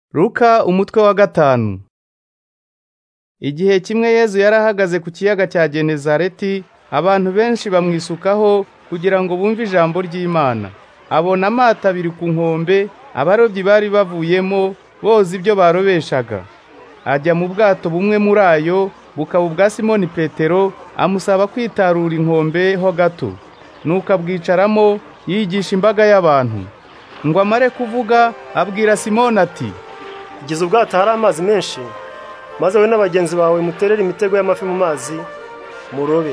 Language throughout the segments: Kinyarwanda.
Luka umutwe wa 5. Igihe kimwe Yezu yarahagaze ku kiyaga cya Genezareti, abantu benshi bamwisukaho kugira ngo bumve ijambo ry'Imana. Abona amato abiri ku nkombe, abarobyi bari bavuyemo boza ibyo barobeshaga. Ajya mu bwato bumwe muri ayo, bukaba ubwa Simoni Petero, amusaba kwitarura inkombe ho gato. Nuko abwicaramo yigisha imbaga y'abantu. Ngo amare kuvuga, abwira Simoni ati: "Igize ubwato hari amazi menshi, maze we n'abagenzi bawe muterere imitego y'amafi mu mazi, murobe."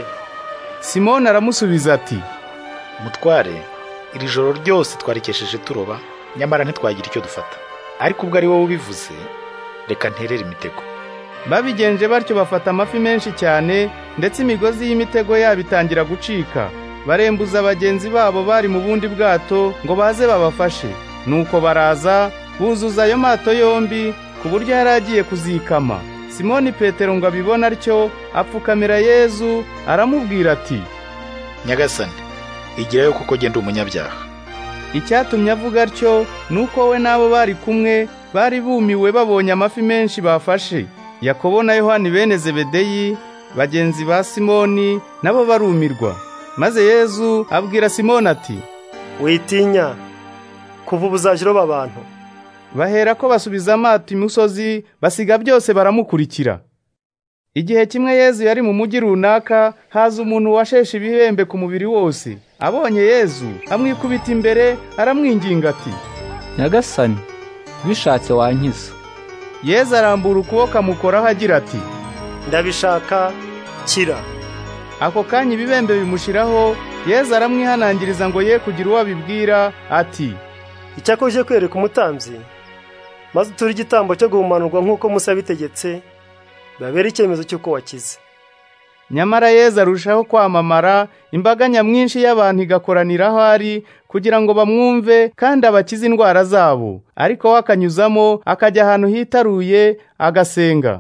Simoni aramusubiza ati: "Mutware, iri joro ryose twarikesheje turoba, nyamara ntitwagira icyo dufata. Ariko ubwo ari wowe ubivuze, reka nterere imitego." Babigenje batyo bafata amafi menshi cyane, ndetse imigozi y'imitego yabo itangira gucika. Barembuza abagenzi babo bari mu bundi bwato ngo baze babafashe. Nuko baraza, buzuza ayo mato yombi ku buryo yari agiye kuzikama. Simoni Petero ngo abibona atyo, apfukamira Yezu, aramubwira ati: "Nyagasani, igirayo kuko genda umunyabyaha." Icyatumye avuga atyo nuko we n'abo bari kumwe bari bumiwe babonye amafi menshi bafashe. Yakobo na Yohani bene Zebedeyi, bagenzi ba Simoni, nabo barumirwa. Maze Yezu abwira Simoni ati: "Witinya, kuva ubu uzajya uroba abantu." Bahera ko basubiza amato imusozi, basiga byose baramukurikira. Igihe kimwe Yezu yari mu mujyi runaka, haza umuntu washeshe ibihembe ku mubiri wose. Abonye Yezu, amwikubita imbere, aramwinginga ati: "Nyagasani, bishatse wankiza." Yezu arambura ukuboko amukoraho agira ati: "Ndabishaka, kira." Ako kanya ibibembe bimushiraho, Yezu aramwihanangiriza ngo ye kugira uwo abibwira, ati: "Icyakora uje kwereka umutambyi, maze uture igitambo cyo guhumanurwa nk'uko Musa yabitegetse, babera icyemezo cy'uko wakize." Nyamara Yezu arushaho kwamamara, imbaga nyamwinshi y'abantu igakoranira aho ari, kugira ngo bamwumve kandi abakize indwara zabo. Ariko we akanyuzamo, akajya ahantu hitaruye, agasenga.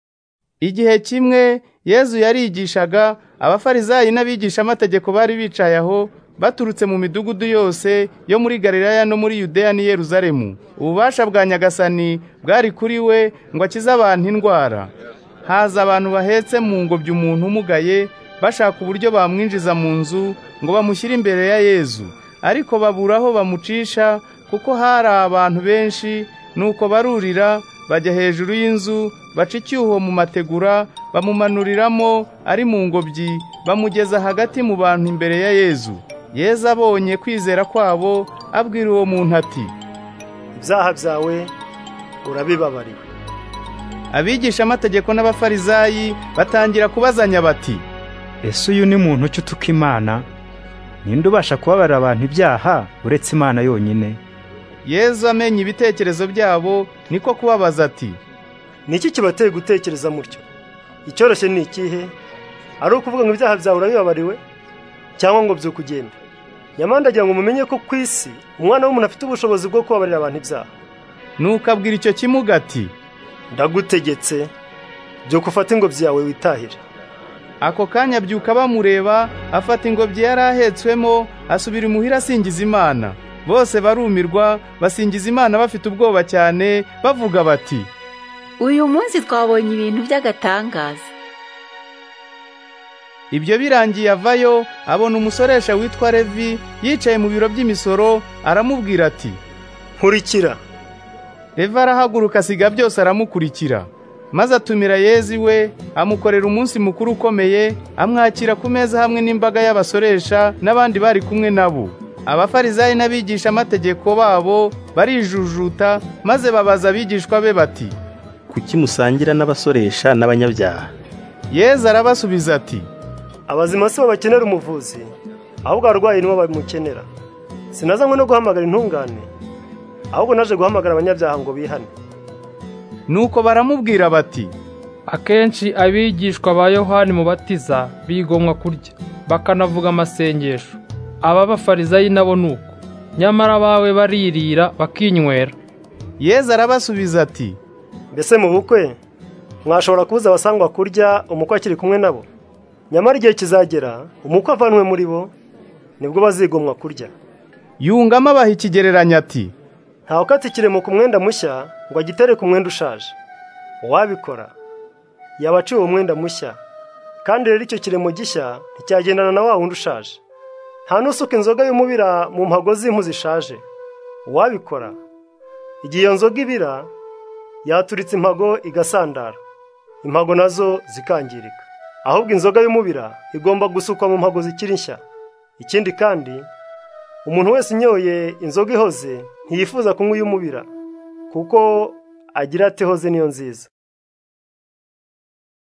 Igihe kimwe Yezu yarigishaga, abafarizayi n'abigishamategeko bari bicaye aho, baturutse mu midugudu yose yo muri Galilaya no muri Yudeya n'i Yerusalemu. Ububasha bwa Nyagasani bwari kuri we ngo akize abantu indwara. Haza abantu bahetse mu ngobyi umuntu umugaye, bashaka uburyo bamwinjiza mu nzu ngo bamushyire imbere ya Yezu. Ariko babura aho bamucisha, kuko hari abantu benshi. Nuko barurira, bajya hejuru y'inzu, baca icyuho mu mategura, bamumanuriramo ari mu ngobyi, bamugeza hagati mu bantu imbere ya Yezu. Yezu abonye kwizera kwabo, abwira uwo muntu ati: "Ibyaha byawe urabibabariwe." Abigishamategeko n'abafarizayi batangira kubazanya bati: "Ese uyu ni muntu ki utuka Imana? Ninde ubasha kubabarira abantu ibyaha uretse Imana yonyine?" Yezu amenye ibitekerezo byabo, niko kubabaza ati: "Niki kibateye gutekereza mutyo? Icyoroshye ni ikihe? Ari ukuvuga ngo ibyaha byawe urabibabariwe, cyangwa ngo byuka ugenda? Nyamara ndagira ngo mumenye ko ku isi Umwana w'umuntu afite ubushobozi bwo kubabarira abantu ibyaha." Nuko abwira icyo kimuga ati: "Ndagutegetse, byuka ufate ingobyi yawe witahire." Ako kanya abyuka bamureba, afata ingobyi yari ahetswemo, asubira imuhira asingiza Imana. Bose barumirwa, basingiza Imana bafite ubwoba cyane, bavuga bati: "Uyu munsi twabonye ibintu by'agatangaza." Ibyo birangiye avayo, abona umusoresha witwa Levi yicaye mu biro by'imisoro, aramubwira ati: "Nkurikira." Levi arahaguruka asiga byose aramukurikira. Maze atumira Yezu iwe, amukorera umunsi mukuru ukomeye, amwakira ku meza hamwe n'imbaga y'abasoresha n'abandi bari kumwe nabo. Abafarizayi n'abigishamategeko babo barijujuta, maze babaza abigishwa be bati: "Kuki musangira n'abasoresha n'abanyabyaha?" Yezu arabasubiza ati: "Abazima si bo bakenera umuvuzi, ahubwo abarwayi nibo bamukenera. Sinazanywe no guhamagara intungane, ahubwo naje guhamagara abanyabyaha ngo bihane." Nuko baramubwira bati: "Akenshi abigishwa ba Yohani Mubatiza bigomwa kurya, bakanavuga amasengesho. Aba bafarizayi nabo nuko, nyamara abawe baririra bakinywera." Yezu arabasubiza ati: "Mbese mu bukwe mwashobora kubuza abasangwa kurya umukwe akiri kumwe nabo? Nyamara igihe kizagera, umukwe avanwe muri bo, nibwo bazigomwa kurya." Yungamo abaha ikigereranyo ati: "Ntawe ukata ikiremo ku mwenda mushya ngo agitereke umwenda ushaje. Uwabikora yaba aciwe umwenda mushya, kandi rero icyo kiremo gishya nticyagendana na wa wundi ushaje. Nta n'usuka inzoga y'umubira mu mpago z'impu zishaje. Uwabikora igihe iyo nzoga ibira yaturitse impago igasandara, impago nazo zikangirika. Ahubwo inzoga y'umubira igomba gusukwa mu mpago zikiri nshya. Ikindi kandi umuntu wese unyoye inzoga ihoze ntiyifuza kunywa iy'umubira, kuko agira ati ihoze niyo nziza.